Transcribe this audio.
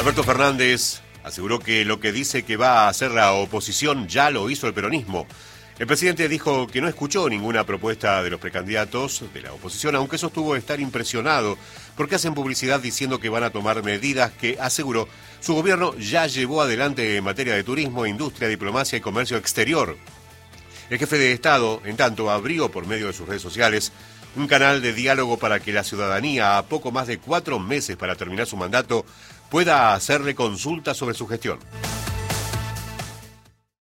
Alberto Fernández aseguró que lo que dice que va a hacer la oposición ya lo hizo el peronismo. El presidente dijo que no escuchó ninguna propuesta de los precandidatos de la oposición, aunque sostuvo estar impresionado porque hacen publicidad diciendo que van a tomar medidas que, aseguró, su gobierno ya llevó adelante en materia de turismo, industria, diplomacia y comercio exterior. El jefe de Estado, en tanto, abrió por medio de sus redes sociales un canal de diálogo para que la ciudadanía, a poco más de 4 meses para terminar su mandato, pueda hacerle consultas sobre su gestión.